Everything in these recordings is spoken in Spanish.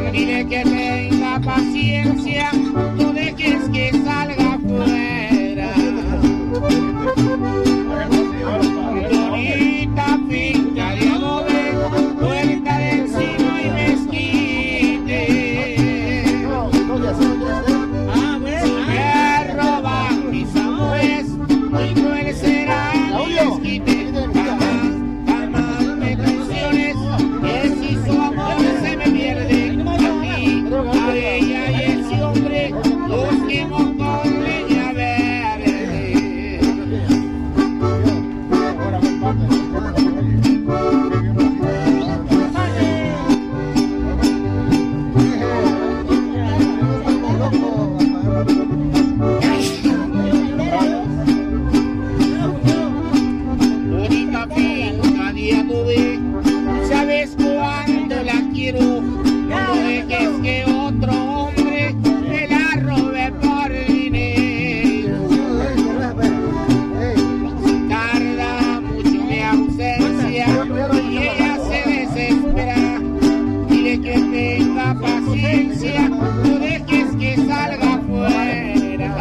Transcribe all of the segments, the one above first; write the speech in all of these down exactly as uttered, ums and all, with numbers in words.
Dile que tenga paciencia, no dejes que salga afuera. Bonita finca de adobe, puerta de encino y mezquite. Me roban mis amores, muy cruel será mi desquite. Jamás, jamás me traiciones, que si su amor se me pierde. A mí, a ella y ese hombre, los quemo con leña verde. Bonita finca de adobe, sabes cuándo la quiero. No dejes que otro hombre me la robe por dinero. Tarda mucho mi ausencia y ella se desespera. Dile que tenga paciencia, no dejes que salga afuera.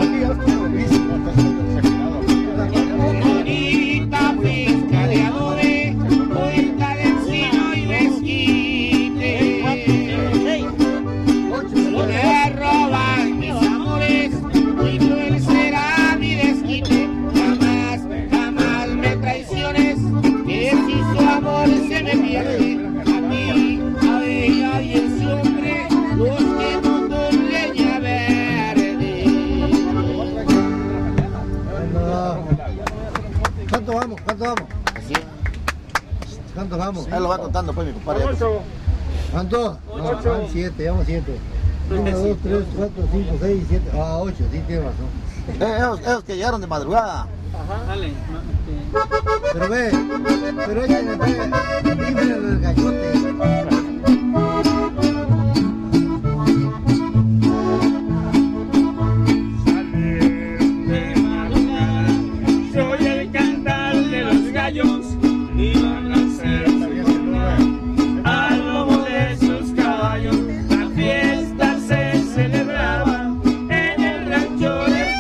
Bonita finca de adobe, puerta de encino y mezquite. Me roban mis amores, muy cruel será mi desquite. Jamás, jamás me traiciones, que si su amor se me pierde. A mí, a ella y ese hombre, los quemo con leña verde. ¿Cuánto vamos? ¿Cuánto vamos? ¿Cuánto vamos? Él lo va contando pues mi compadre. ¿Cuánto? No, van siete, vamos siete. Uno, dos, tres, cuatro, cinco, seis, siete. Ah, ocho, sí, tiene razón. Eh, esos, esos que llegaron de madrugada. Ajá. Dale. Pero ve, pero échale, ve, dímelo el gallote. Soy el cantar de los gallos y van a ser al lobo de sus caballos. La fiesta se celebraba en el rancho del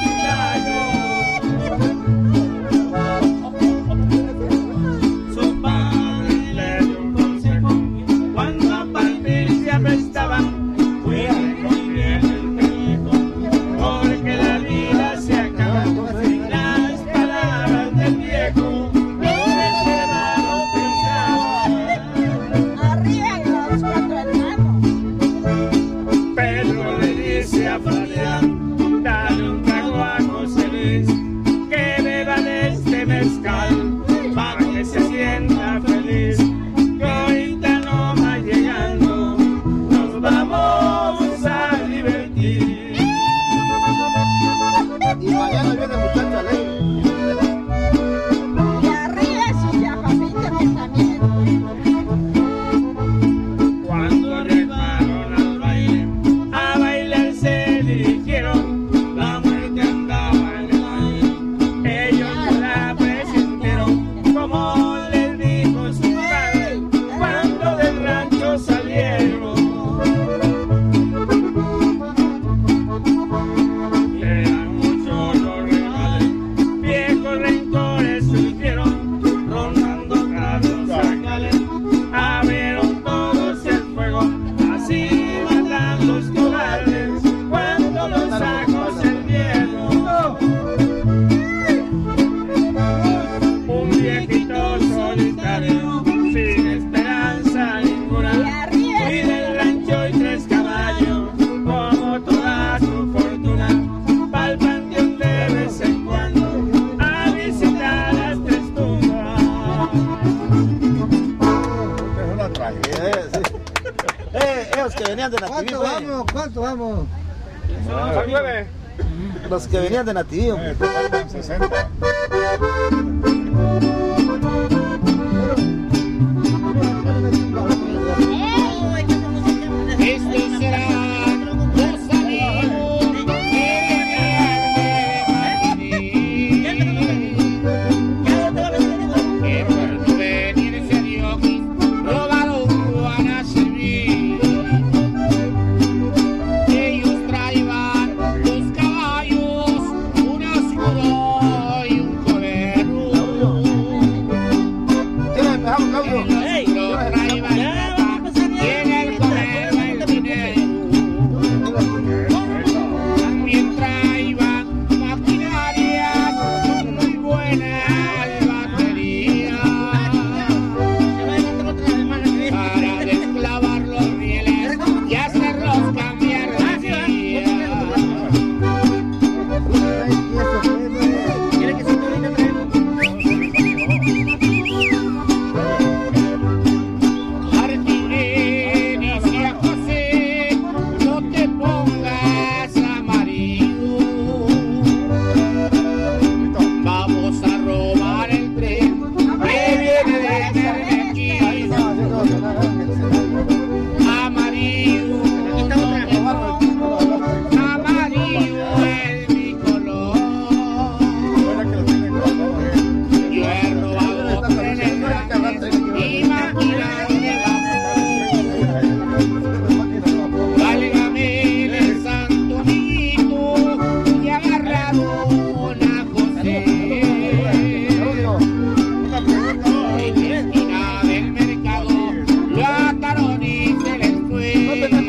Tucayo. Su padre le dio un consejo cuando a partir se aprestaban. Cuiden muy bien el trigo, porque la vida se acaba. Sin las palabras del viejo, los hermanos pensaban. Arriba los cuatro hermanos. Pedro le dice a Fabián, dale un trago a José Luis, que beba de este mezcal, para que se sienta feliz. Que ahorita no va llegando, nos vamos a divertir. Y mañana viene muchacha alegre. Y arriba sus yapapitos que también. Cuando arribaron al baile, a bailar se dirigieron. La muerte andaba en el baile, ellos la presintieron, como les dijo su padre cuando del rancho salieron. Eran muchos los regales, viejos rencores surgieron, rondando carros sacales, abrieron todos el fuego, así matan los cobardes cuando los sacos se vieron. Un viejito solitario, sin esperanza ninguna, y del rancho y tres caballos, como toda su fortuna, pa'l panteón de vez en cuando, a visitar las tres tumbas. Es una tragedia. Eh, sí. eh, esos que venían de ¿Cuánto Nativismo. eh. vamos? ¿Cuánto vamos? Son nueve. Los que venían de Nativismo. sesenta. Estos serán los amigos que por no venirse a Dios robaron Juan a servir.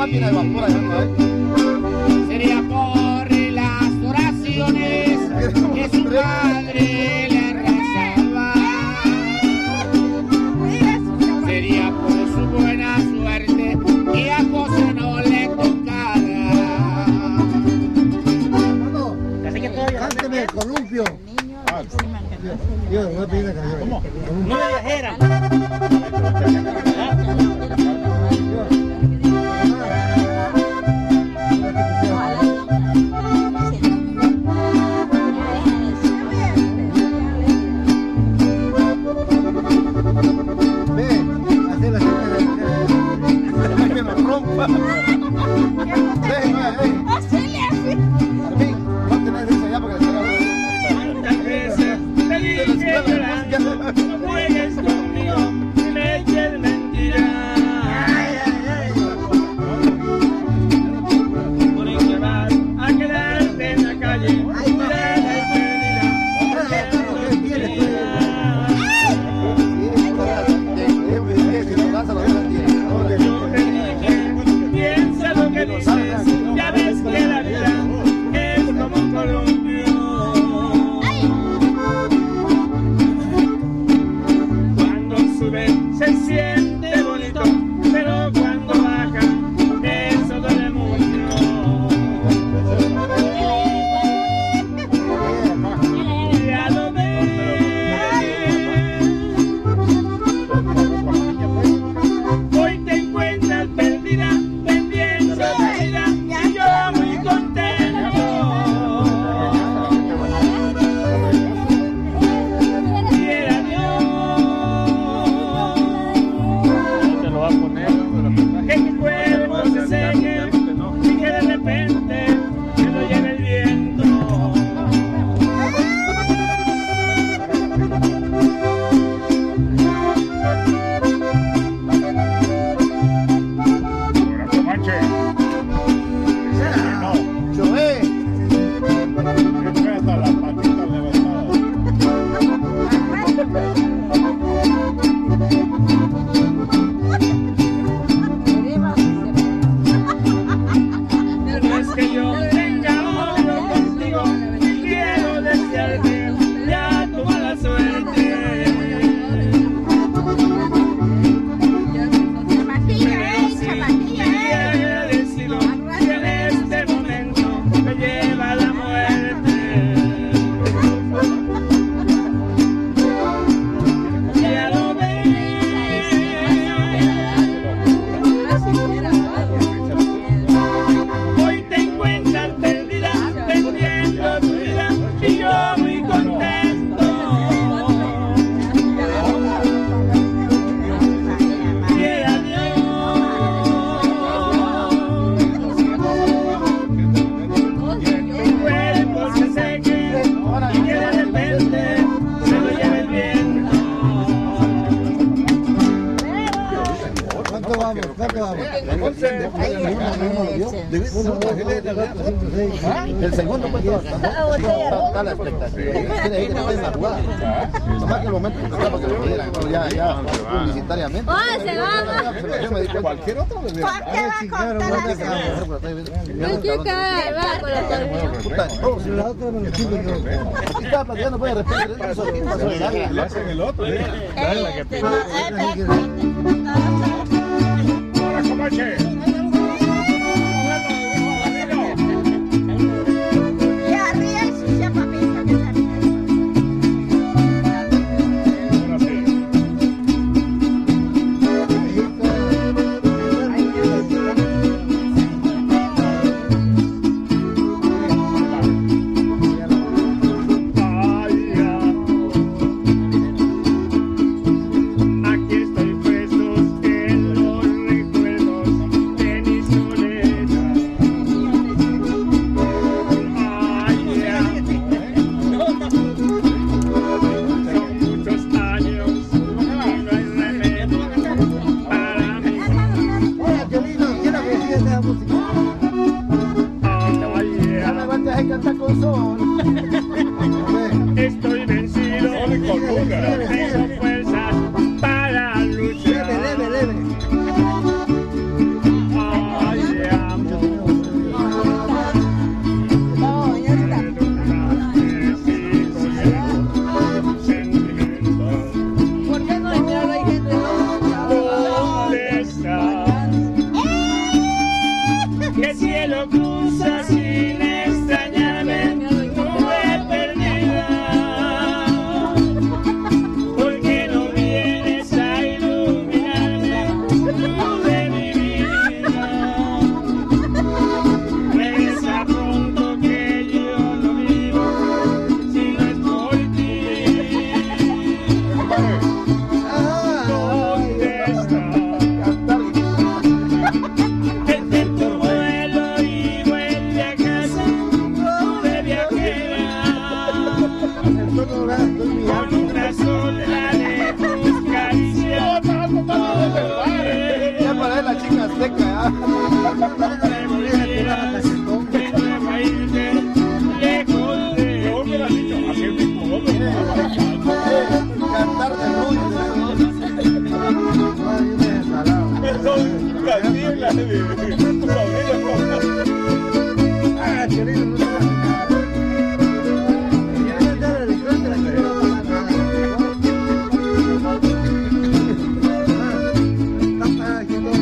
también hay vapor allá, ¿no? Sería por las oraciones que su padre le rezaba. Sería por su buena suerte que a José no le tocara. Hermano, cánteme el columpio. Yo voy a pedir la canción. ¿Cómo? No me viajera. Ve, hacer la gente de Que nos rompa. Déjenme, eh. Hacele así. Armin, ¿cuánto tenés eso allá para que le salga? ¿Cuántas veces te dije llorando, no juegues conmigo, ni me eches mentira? Por ahí que vas a quedarte en la calle, mirada y perdida. Yo te dije, piensa lo que dices, ya ves que la vida es como un columpio. Cuando sube se siente bonito, pero cuando baja eso duele mucho. Ya lo ves. Hoy te encuentras perdida, pendiente de la vida, y yo muy contento. Quiera Dios que tu cuerpo se seque y que de repente se lo lleve el viento. Joé. No es que yo tenga odio contigo, quiero desearte ya tu mala suerte. Zapatilla, eh, zapatilla, Estoy eh. agradecido que en este momento me lleva la muerte. Ya lo ves. Hoy te encuentras perdida, perdiendo tu vida, y yo muy contento. Quiera Dios que tu cuerpo se seque y que de repente se lo lleve el viento. ¿Cuánto vamos? ¿Cuánto vamos? Uno, dos, tres, cuatro, cinco, seis. El segundo pues todo está la expectativa. Tiene que tener la jugada. Nomás que el momento que estaba que lo dieran, ya, ya, publicitariamente. Yo me di cuenta. Cualquier otro le ¿Cuál te va a contar así? Si la otra me lo explico yo. Aquí estaba platicando, pues de repente eso aquí pasó de larga. Le hacen el otro, ¿eh? Este, no, este, Ahora, comache. y arriba el sucia papito que también. Ahora sí. Ay, ya. Aquí estoy preso Ah, Cholino, no te vas a dejar. Ya no te la recuerdo, la que no va a nada. Ah, está haciendo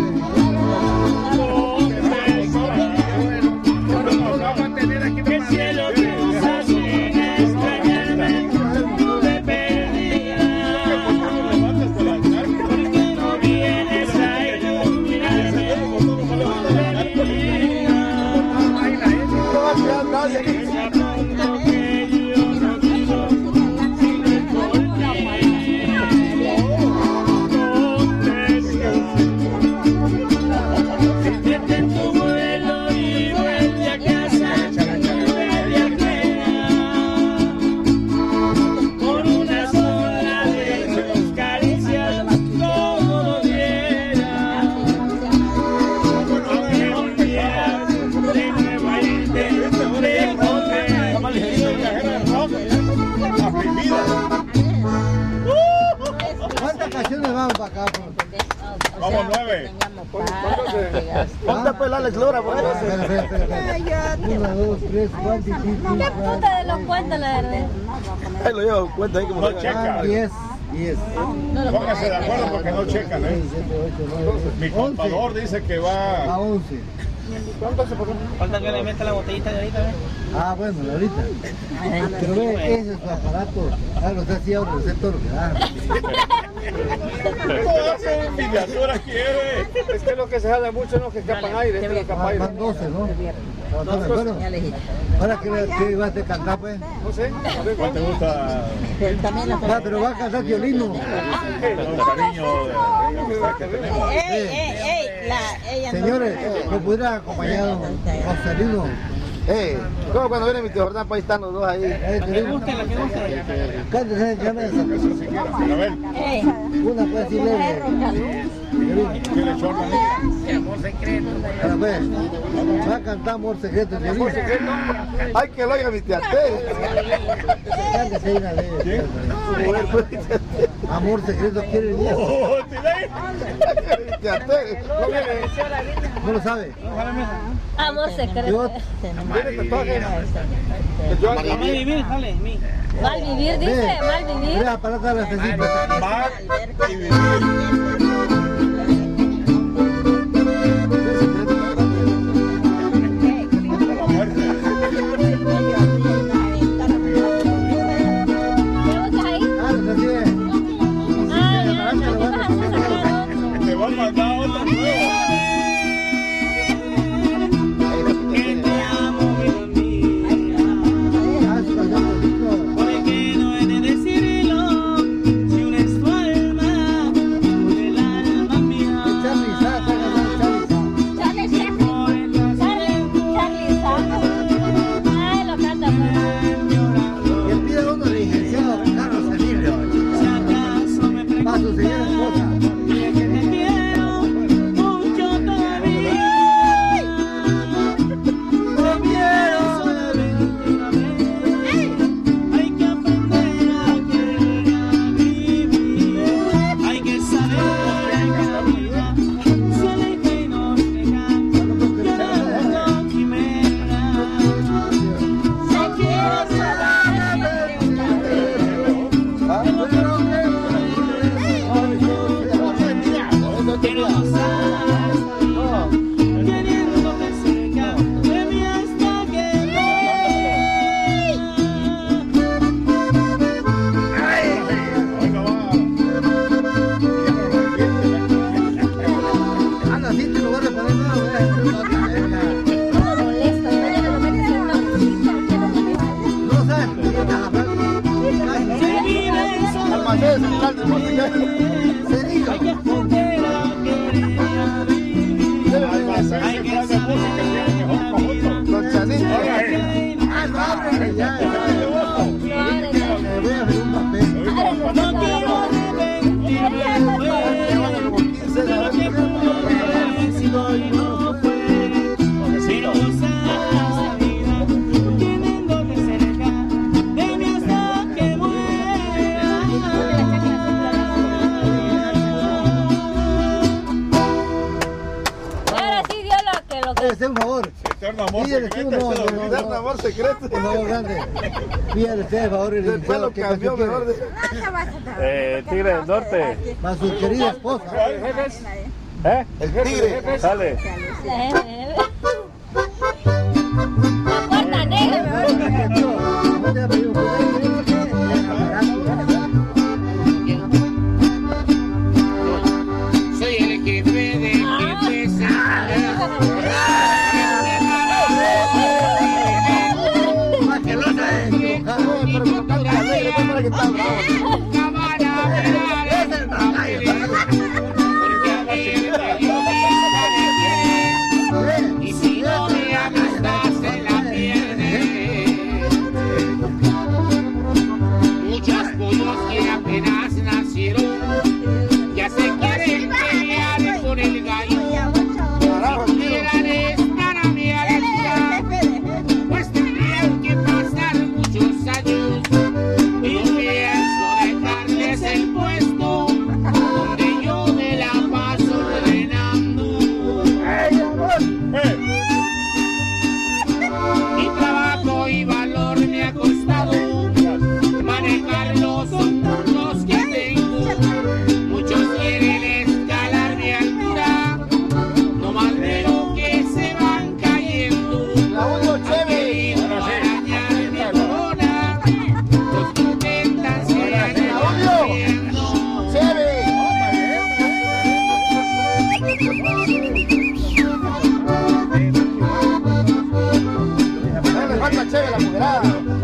Que el cielo te usa sin extrañarme, te perdía. Porque no vienes a iluminarme de mi vida. Ese punto que yo no vivo sin el por ti. Siéntete en tu vuelo y vuelve a casa. Con una sola de tus caricias, como lo diera. Aunque volvieras de nuevo a irte, ¿cuántas canciones vamos para acá? Vamos nueve. ¿Dónde fue el Alex Lora, por ahí? Espera, espera, espera, espera. Una, dos, tres, cuatro, cinco, ¿Qué puta de los cuentos, la verdad? Ahí lo llevo, cuenta ahí como No lo checa. diez, diez. Pónganse de acuerdo porque no checan, ¿eh? Mi contador dice que A va. once. Falta que le meta la botellita de ahorita, ¿ves? Ah, bueno, ahorita. Pero ve, ese es su aparato. Ah, lo sé así ahora, lo sé todo lo que da. Todas en miniatura quiere. Es que lo que se jala mucho no que escapan aire, es que escapa Ah, aire. van doce, ¿no? Bueno, bueno. Ahora que, que ibas a cantar, pues. No sé, a ver ¿Cuál te gusta? Ah, pero va a cantar violino. Con cariño de la que tenemos. Ey, ey, ey, la, ella no- Señores, ¿me pudiera acompañar Marcelino? Eh, como cuando viene mi tío Jordán, pues ahí están los dos ahí. Eh, Violino. Cántese, llame esa canción. A ver, Ey, Una pues así leve. Violino. ¿qué le chorna? Ahora pues, va a cantar Amor Secreto, Violino. Ay, que lo oiga mi tía Tere. Cántese una leve. ¿Quién? Amor Secreto quiere el día. Oh, ¿tiene? Mi tía Tere. ¿No lo sabe? Amor secreto. Yo- Mal vivir, dale, mi. Mal vivir, dice, mal vivir. Mira, para la necesito. Mar y vivir. La muerte. ¿Qué buscas ahí? Ah, lo recibe. Ah, ya, ya, ¿qué vas a hacer sacando? Te va a mandar otra nueva. Que te amo, vida mía. Ah, su canción bonito. ¿Por qué no he de decirlo? Si una es tu alma, eterno amor Pídele secreto. tú, no, El no, eterno no. amor secreto. Por favor, grande. Pídele usted, por favor, el El pelo ¿qué cambió canción mejor. quiere? Eh, Tigre del Norte. Para su querida esposa. ¿Eh? El tigre. Sale. La puerta negra. No te ha pedido un Soy el jefe de jefes. más que lo sabes, equivocado. Pero no canta alegre, no para que está bravo. Nunca van a ver el papel, porque a mí me dio y si no me amistad se la pierde. Muchos pollos que apenas nacieron ya se quieren pelear con el gallo. Quieran estar a mi altura, pues tendrían que pasar muchos años. Y pienso dejarles el puesto donde yo me la paso ordenando. Mi trabajo y valor me ha costado manejar los turnos que tengo. Muchos quieren escalar mi altura, no más veo que se van cayendo. La uno Han chévere. querido arañar mi corona, los que intentan se han ido corriendo. Chévere. No le falta chévere la moderada.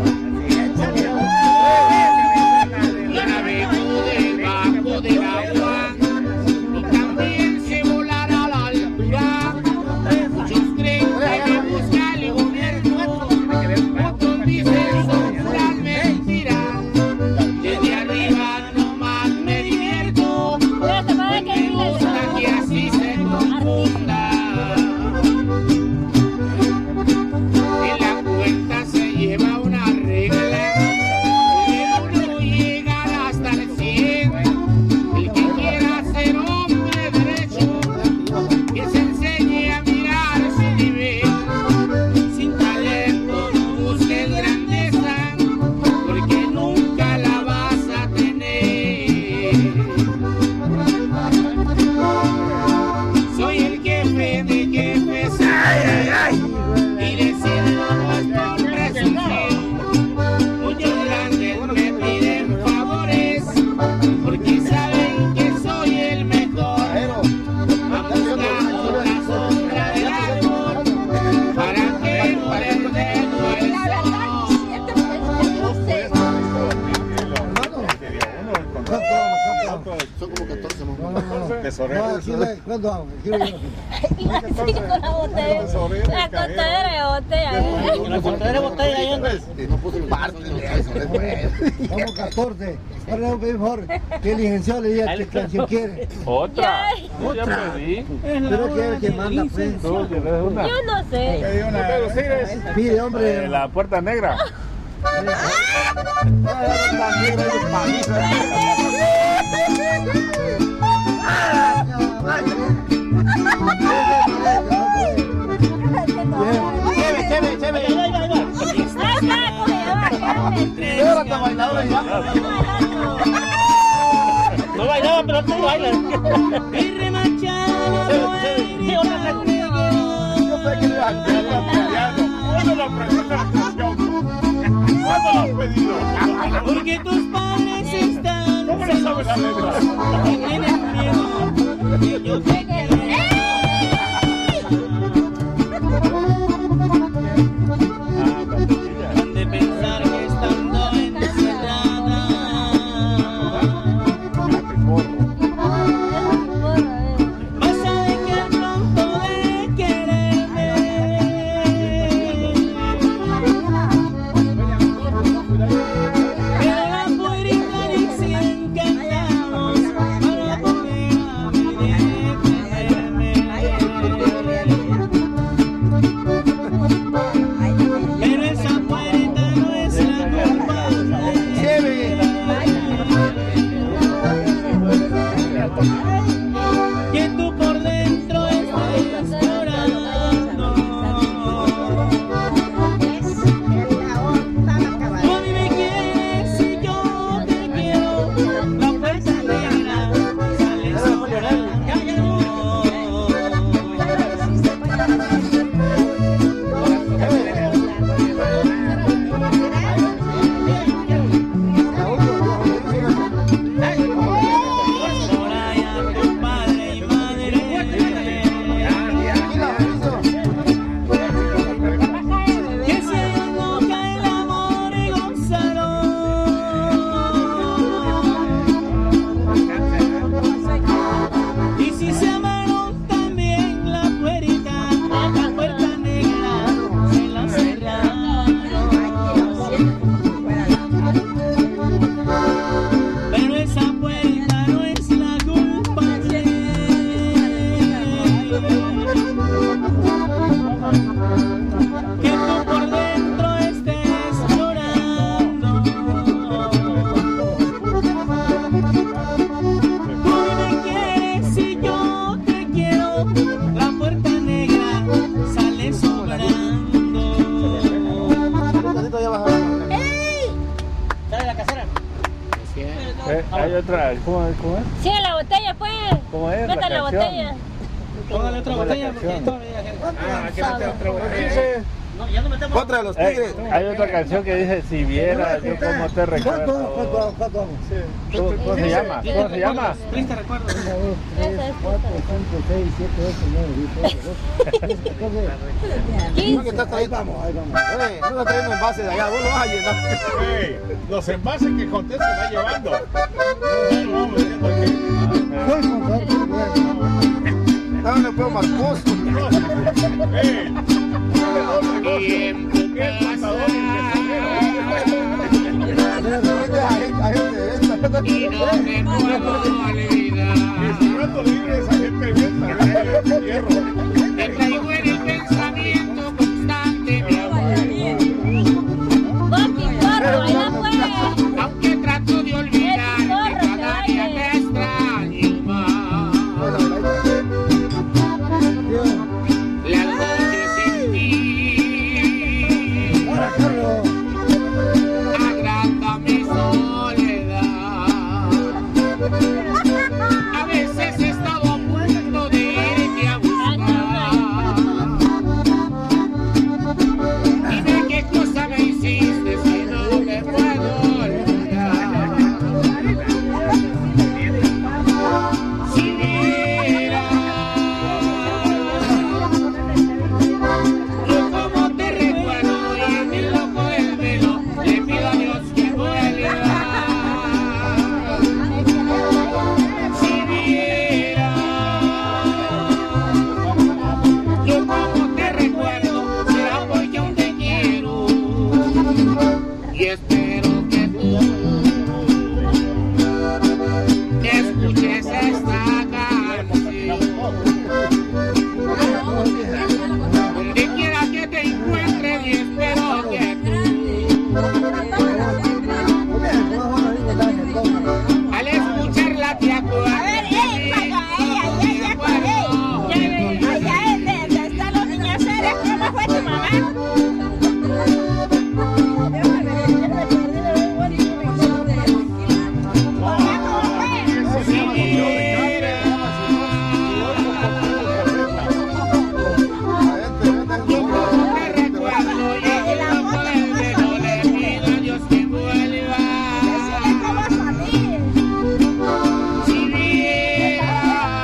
Yo navego debajo del agua y también sé volar a la altura. Muchos creen que me busca el gobierno, otros dicen son puras mentiras. Desde arriba nomás me divierto, pues me gusta que así se confunda. En la cuenta se lleva una regla, el uno llegar hasta el cien. El que quiera ser hombre derecho, que se enseñe a mirar su nivel. Sin talento no busques grandeza, porque nunca la vas a tener. Soy el jefe de jefes, y decirlo no es por presunción. Muchos grandes me piden favores, porque saben que soy el mejor. Han buscado la sombra del árbol para que no les dé el sol. Son como catorce más. No, no, no. Tesorero. No, aquí no hay- ¿cuánto vamos? Aquí no hay- Y así con la botella. La contadera de botella. ¿eh? La contadera de botella ahí anda. No puse parte de eso. Vamos catorce. Ahora le voy a pedir por favor que el licenciado le diga qué canción quiere. Otra. Ay. Yo ya pedí. Pero que es el que manda, pues. Tú tienes una. Yo no sé. Pedí una. Pide, hombre. Eh, la puerta negra. Chévere, chévere, chévere. Ay, va, coge, Ahora está bailadora ya. No bailaba, pero tú bailas. Chévere, chévere. Yo sé que le iba a cantar. ¿Cuándo la presenta la canción? ¿Cuándo la has pedido? Porque tus padres están ¿Cómo le sabes la letra? y tienen miedo que yo te quede. Han de pensar que estando encerrada vas a dejar pronto de quererme. Pero la puerta y si encantamos para volver a mi otra, ¿cómo, cómo es? Sigue la botella, pues. ¿Cómo es? Meta la botella. Póngale otra botella porque todavía Ah, que meter otra botella. no, ya no metemos. Otra de los tigres. Eh, hay otra canción que dice, si viera yo cómo te ¿Cuánto? recuerdo. ¿Cuánto? ¿Cuánto vamos? ¿Cómo, cómo se llama? ¿Cómo se llama? Triste recuerdo. uno, dos, tres, cuatro, cinco, seis, siete, ocho, nueve, diez, once, doce, No, que estás ahí, vamos, ahí vamos. Eh, no está trayendo envases de allá, vos lo vas a llenar. Ey, los envases que conté se va llevando. No, no, entiendo No, no puedo más pozo. que. Ey, Tiempo pasa y no me puedo olvidar. Estudiando libre esa gente bien, hierro. Te traigo en el pensamiento constante, mi amor. Boqui, corro, baila pues. Aunque trato de olvidar que cada día te extraño más. Las noches sin ti agranda mi soledad. A veces he estado a punto de irte a buscar. Dime qué cosa me hiciste si no me puedo olvidar. Si vieras yo como te recuerdo y en el ojo del velo le pido a Dios que vuelva. Si vieras yo como te recuerdo será porque aún te quiero y espero que tú escuches esta canción. Donde quiera que te encuentres y espero que tú al escucharla te acuerdes. A ver, ey, para allá, ella, ella, ella, ey. Allá es de están los niños serios. ¿Cómo fue tu mamá? Si vieras yo como te recuerdo y en el ojo del velo le pido a Dios que vuelva. Si vieras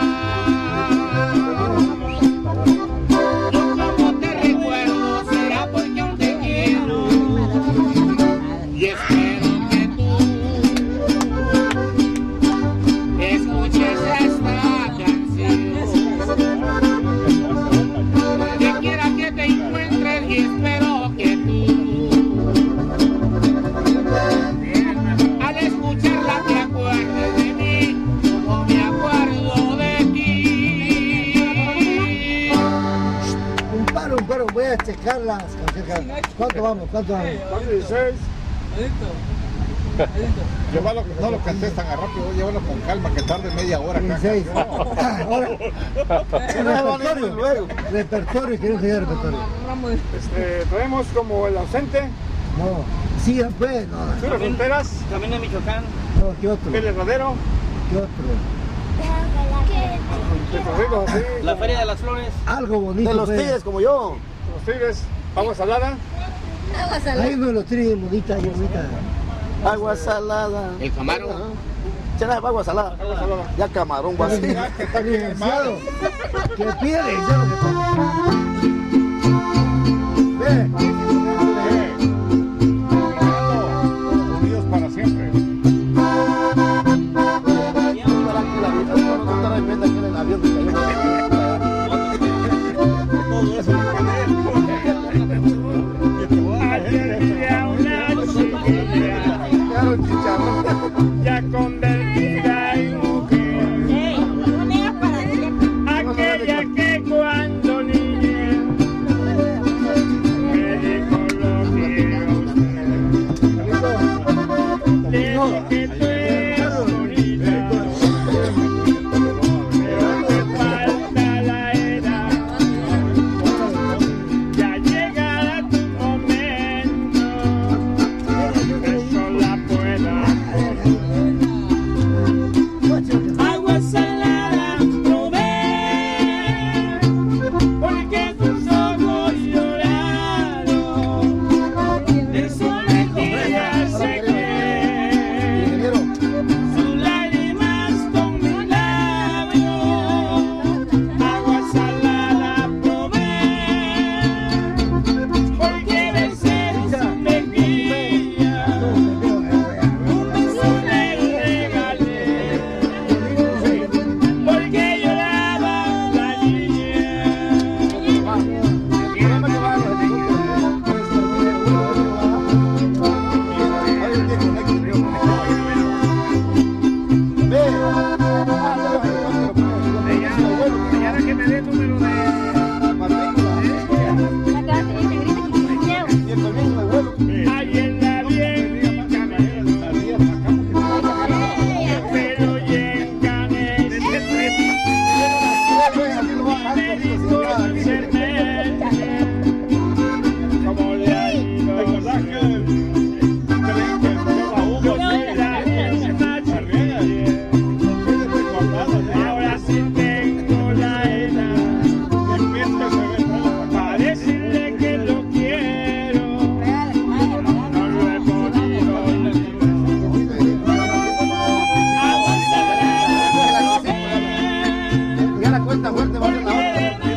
yo como te recuerdo será porque aún te quiero y espero que tú escuches esta canción. Donde quiera que te encuentres y espero que tú al escucharla te acuerdes de mí como me acuerdo de ti. Un paro, un paro, voy a checar las canciones. ¿Cuánto vamos? ¿Cuánto vamos? dieciséis. Llévalo, no lo cantes tan rápido, llévalo con calma, que tarde media hora acá. dieciséis. Ahora, repertorio, luego. repertorio, quiero enseñar repertorio. Este, traemos como el ausente, No, sí, pues, no, Sur de Fronteras, Camino a Michoacán. no, ¿qué otro? el Herradero, ¿Qué otro? de corridos así, La Feria de las Flores. Algo bonito. De los pues. tigres como yo. los Tigres, Agua Salada, Hay uno de los tigres bonita, ahí bonita. Agua salada. El camarón. Chena, agua salada. Agua Salada. Ya camarón, va así. Ya que está bien Licenciado, hermano. que pide, ya lo que pasa. Ve. Eh, unidos para siempre. Todo eso lo Había una chiquilla ya convertida en mujer, Ey, unidas para siempre. aquella que cuando niña me dijo lo quiero usted, le dije que tú eres bonita, vuelta fuerte, va a ser la otra.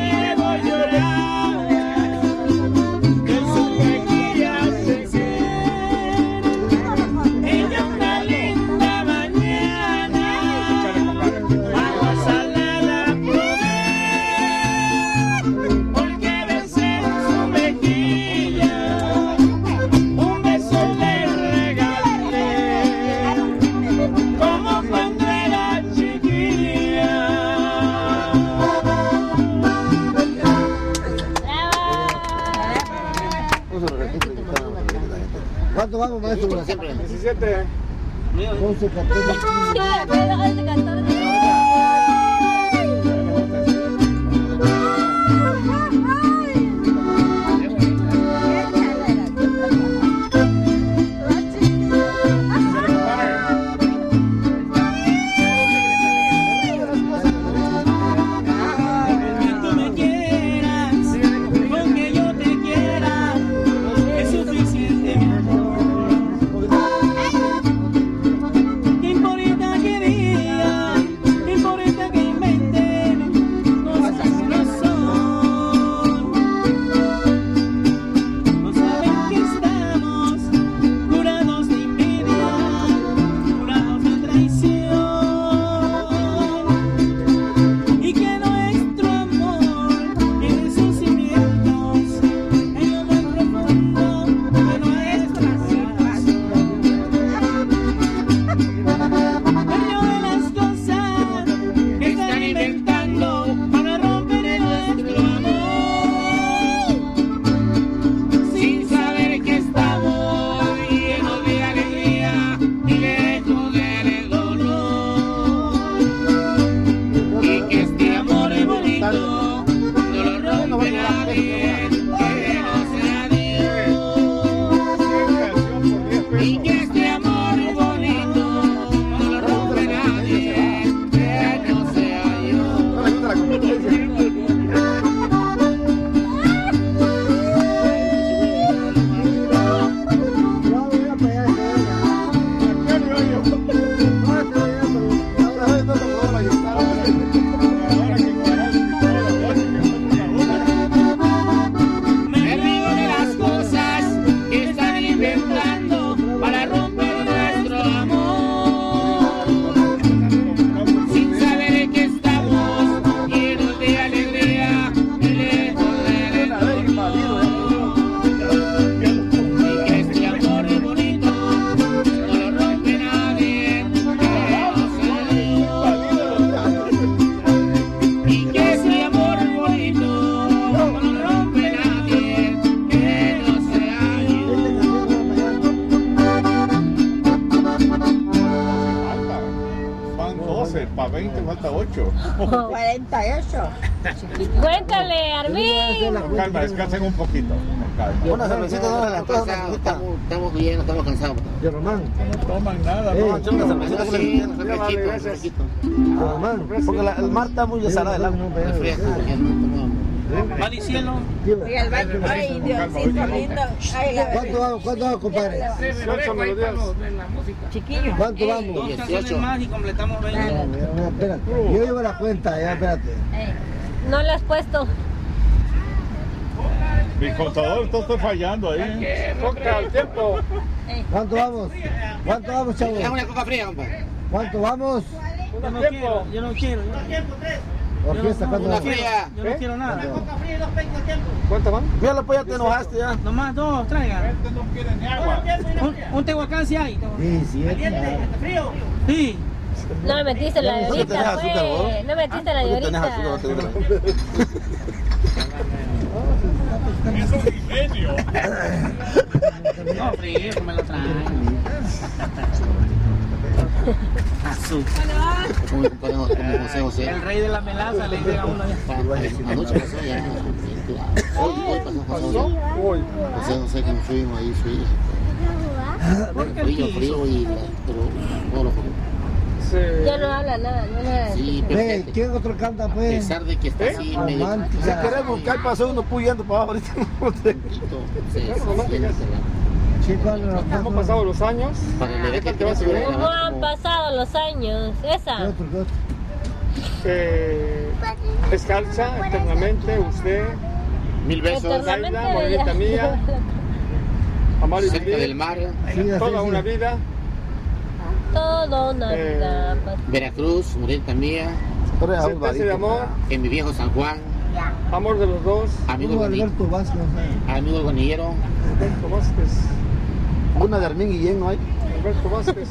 ¿Cuánto vamos, maestro? diecisiete. once, catorce, quince. Para veinte falta ocho. cuarenta y ocho. Cuéntale, Armin. Con calma, descansen un poquito. Con calma. Una cervecita, dos de la Estamos, estamos bien, estamos cansados. De Román. No toman nada, Ey, no. Una cervecita, Sí, una un refresquito, un refresquito. De Román. porque la, el mar está muy desarada del agua. Refresco, porque no tomamos. Mar y cielo. Y el baño, ay, Diosito lindo. Ay, la ¿Cuánto vamos, cuánto vamos, compadre? chiquillo. ¿Cuánto vamos? Dos canciones más y completamos veinte. No, espérate. Yo llevo la cuenta, ya, espérate. No le has puesto. Mi contador, todo está fallando ahí. Toca el tiempo. ¿Cuánto vamos? ¿Cuánto vamos, chavos? Es una coca fría, compadre. ¿Cuánto vamos? Yo no quiero, yo no quiero. Orquesta, ¿cuánto Una vamos? fría. Yo no quiero nada. ¿Cuánto van? Mira, pues ya te enojaste ya. Nomás dos, traigan. Este no quiere ni agua. Un, un tehuacán si hay. diecisiete. Sí. No me metiste la de ¿Por qué tenés ahorita, azúcar, vos? pues. No me metiste la de ¿Por qué tenés azúcar? ahorita. No te Es un ingenio. No, frío, me lo traen. Azúcar. Como mi compadre, como José José. El rey de la melaza le dice a uno ya. Anoche pasó ya. Hoy, hoy pasó José José. José José con su hijo ahí, su hijo. Frío, frío y la, pero todo lo frío. Ya no habla nada, no nada. Sí, pero Ve, fíjate, ¿quién otro canta, a pues? pesar de que está así medio Romántica. Si querés buscar, pasó uno puyando para abajo ahorita. poquito, se se siente Chicos, ¿Cómo han pasado los años? para el bebé que te vas a tiene ver? ¿Cómo han pasado los años? ¿Qué Esa. otro, qué otro? Eh, Descalza eternamente usted. Mil besos. Eternamente Zaida, morenita ella. mía. Amar y Cerca vivir. del mar. Sí, así, Toda sí. una vida. Todo una Eh, vida. Veracruz, morenita mía. Sentencia de amor. En mi viejo San Juan. Amor de los dos. Amigo Hugo Boni- Alberto Vázquez. Amigo el gonillero. Alberto Vázquez. Una de Armín Guillén, ¿no hay? Alberto Vázquez.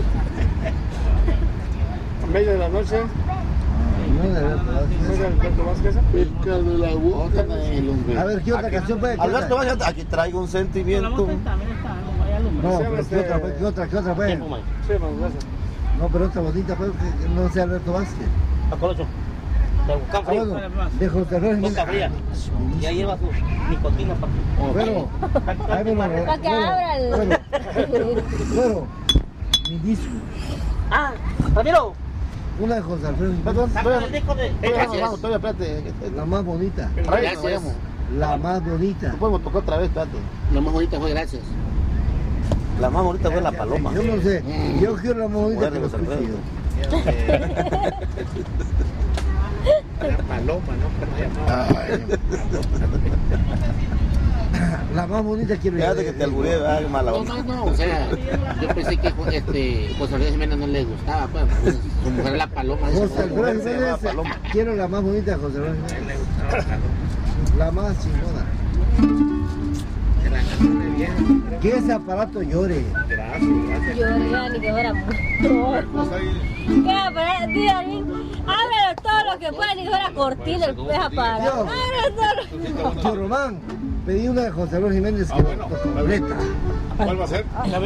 A media de la noche. No, de Alberto Vázquez. Media de Alberto Vázquez. Pesca de la boca del hombre. A ver, ¿qué otra canción puede? ¿Qué Alberto otra? Vázquez, aquí traigo un sentimiento. No, pero ¿qué otra, pues? ¿Qué otra, qué otra, pues? Sí, hermano, gracias. No, pero otra bonita, pues, que que no sea Alberto Vázquez. Ah, bueno, de José Luis Jiménez. Ya lleva su nicotina para Bueno, ahí me lo Para que abra el- Bueno, bueno, mi disco. Ah, Ramiro. Una de José Alfredo Jiménez, Perdón, Saca el disco de. todavía vamos, todavía, espérate. la más bonita. Gracias. La más bonita. No podemos tocar otra vez, espérate. Lo más bonito fue gracias. La más bonita fue la paloma. Yo no sé, yo quiero la más bonita que lo José escuché Alfredo. La paloma, ¿no? Ay, La más bonita quiero fíjate que te alburé, ¿verdad? Qué mala No, onda. no, no, o sea, yo pensé que este, José Alfredo Jiménez no le gustaba, pues, pues, su mujer era la paloma. José esa, Alfredo se llama Jiménez, Paloma. quiero la más bonita de José Alfredo Jiménez. La más chingona. Que ese aparato llore. Lloría ni que fuera muerto. ¿Qué aparato? Dígame, ábrelo todo lo que pueda, ni que fuera cortina el ese aparato. Ábrelo todo. Tío Román, pedí una de José Alfredo Jiménez que completa. ¿Cuál va a ser?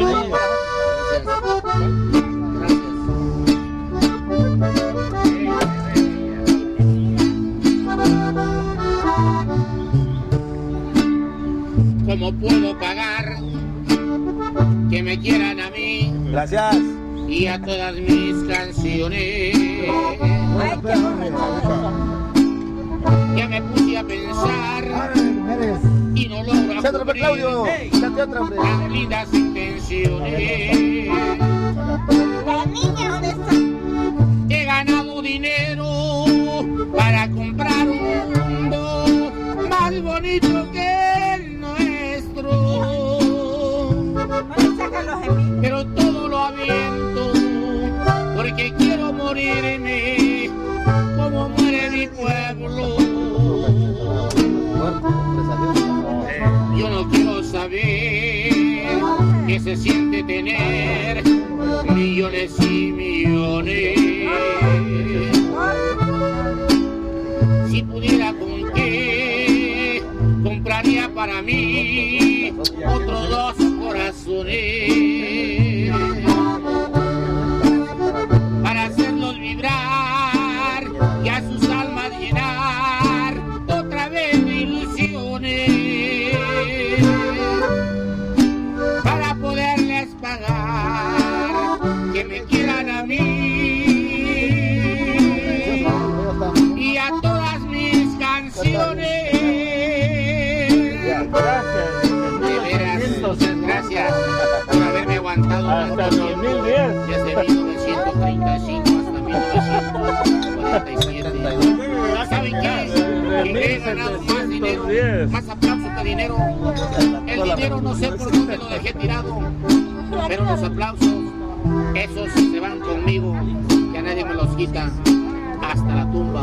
¿Cómo puedo pagar que me quieran a mí Gracias. y a todas mis canciones? Ay, qué bonito. Ya me puse a pensar Árale, mujeres. y no logro Sándra, cubrir Claudio. Date otra, hombre. tan lindas intenciones. La niña, ¿dónde está? He ganado dinero para comprar un mundo más bonito que el nuestro, ¿Dónde sacan los gemidos? pero todo lo aviento porque quiero morirme como muere mi pueblo. Yo no quiero saber qué se siente tener millones y millones. Si pudiera con qué, compraría para mí otros dos corazones para hacerlos vibrar y a sus almas llenar otra vez de ilusiones para poderles pagar que me quieran a mí y a todas mis canciones. De veras, muchas gracias por haberme aguantado Hasta tanto el dos tiempo, mil diez. desde mil novecientos treinta y cinco hasta mil novecientos cuarenta y siete. ¿Saben qué? Que he ganado más dinero, más aplauso que dinero. El dinero no sé por dónde lo dejé tirado, pero los aplausos, esos se van conmigo, que nadie me los quita hasta la tumba.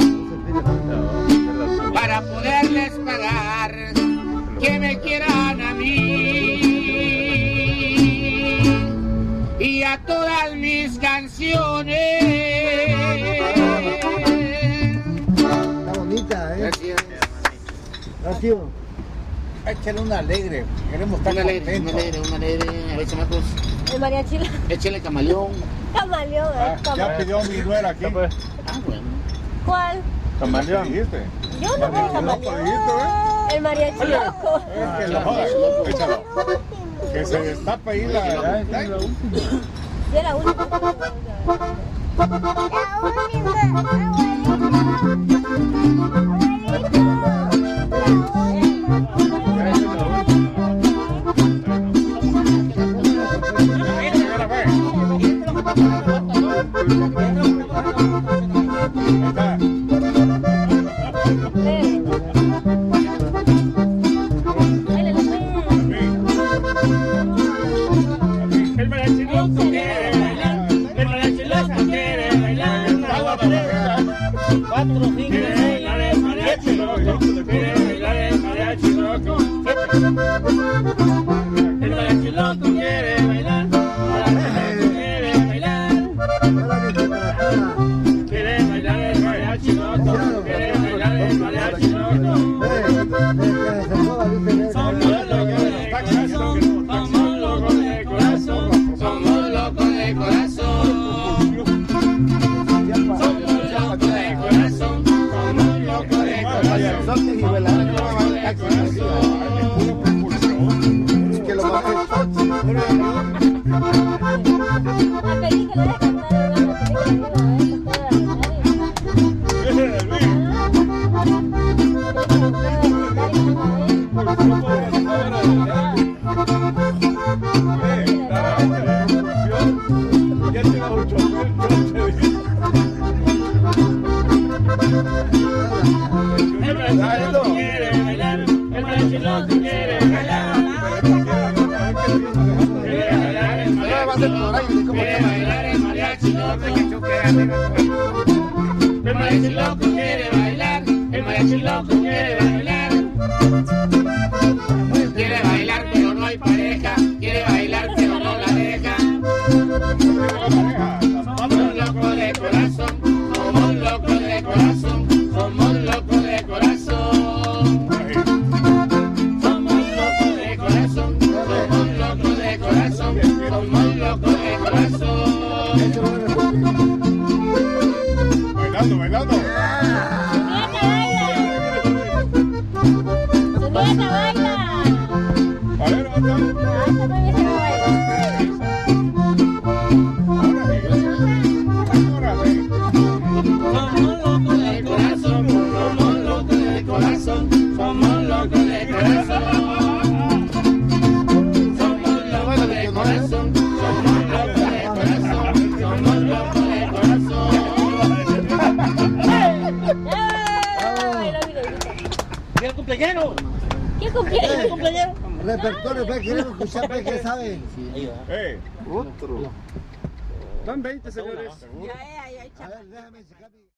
Para poderles pagar que me quieran a mí y a todas mis canciones. Está bonita, ¿eh? Gracias. Gracias. Échale una alegre, queremos estar Una alegre, una contentos. alegre, una alegre. A ver, chamacos, El mariachi échale camaleón. camaleón, Ah, ¿eh? ya Camaleón. pidió mi nuera aquí. Ah, bueno. ¿Cuál? Camaleón. dijiste? Yo no veo camaleón. El mariachi loco. Es que la jodas, échalo. Que se destape ahí la... Yo la única. Ahí está. quiere bailar el mariachi loco, quiere bailar el mariachi loco. El mariachi loco quiere bailar, quiere bailar. Quiere bailar el mariachi loco, quiere bailar el mariachi loco. Somos locos de corazón, somos locos de corazón, somos locos de corazón. Somos locos de corazón, somos locos de corazón. Que lo más El mariachi loco quiere bailar, el mariachi loco quiere bailar. Quiere bailar el mariachi loco, quiere bailar el mariachi loco. El mariachi loco quiere bailar, el mariachi loco quiere bailar. Quiere bailar pero no hay pareja, quiere bailar pero no la deja. Somos locos de corazón, somos locos de corazón, somos locos de corazón. Somos locos de corazón, somos locos de corazón, somos locos de corazón. Bailando, bailando. Julieta, baila. A ver, otra. Somos locos de corazón, somos locos de corazón, somos locos de corazón. Somos locos de corazón, somos locos de corazón, somos locos de corazón. ¿Y el cumpleañero? ¿Qué cumpleaños? ¿El cumpleañero? Repertorio, ve, queremos escuchar, ve, ¿qué saben? Eh, otro. dan veinte, señores. Ya, ya, ya, A ver, déjame sacar mi...